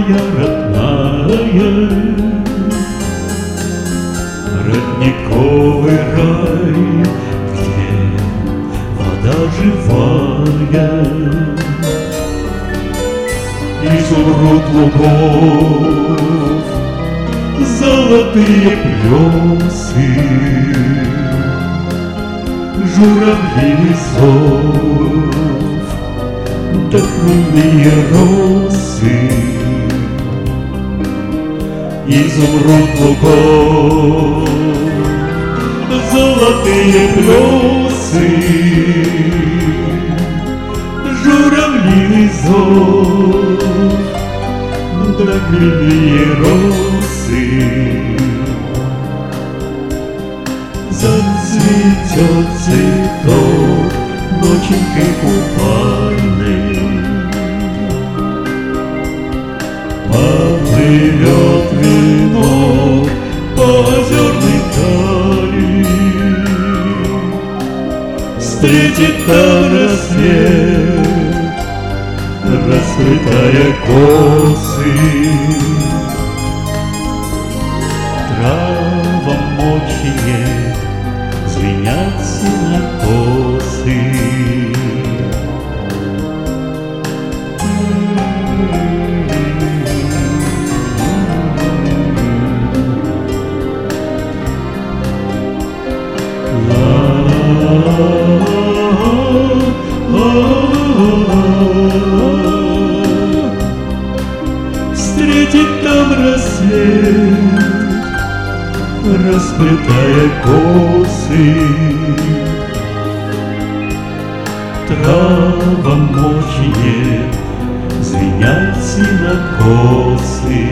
моя родная, родниковый рай, где вода живая, изумруд лугов, золотые плесы, журавлиный зов, да хмельные росы. Изумруд лугов, золотые плесы, журавлиный зов, да хмельные росы. Зацветет цветок ноченькой купальной, поплывет венок по озерной дали, встретит там рассвет, расплетая косы. Травам мочие звенят сенокосы. Встретит там рассвет, расплетая косы. Травам мочие звенят сенокосы.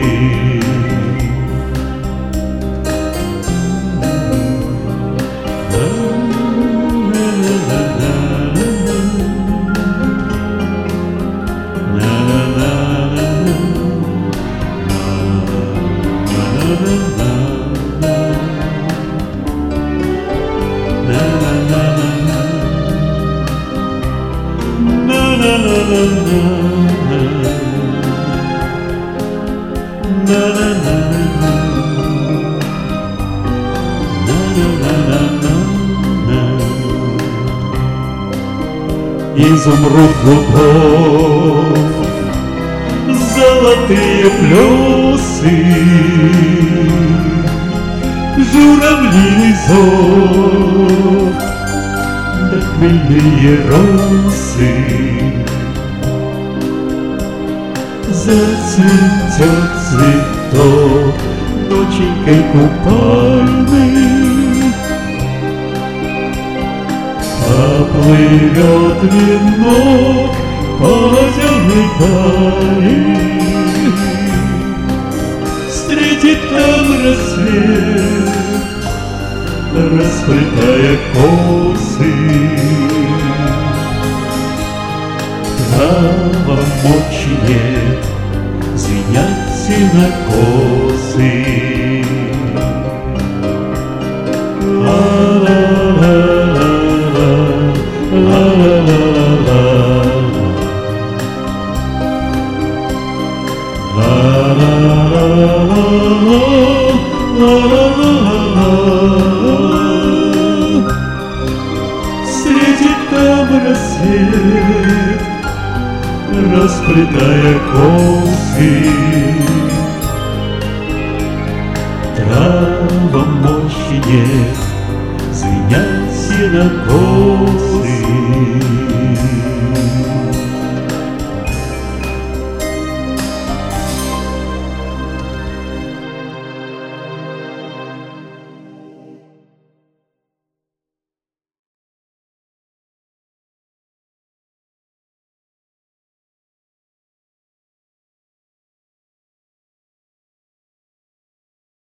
Изумруд лугов, золотые плесы, журавлиный зов, да хмельные росы. Зацветет цветок ноченькой купальной, поплывет венок по озерной дали, встретит там рассвет, расплетая косы. Травам мочие звенят сенокосы. Встретит там рассвет, расплетая косы. Травам мощи нет, звенят сенокосы.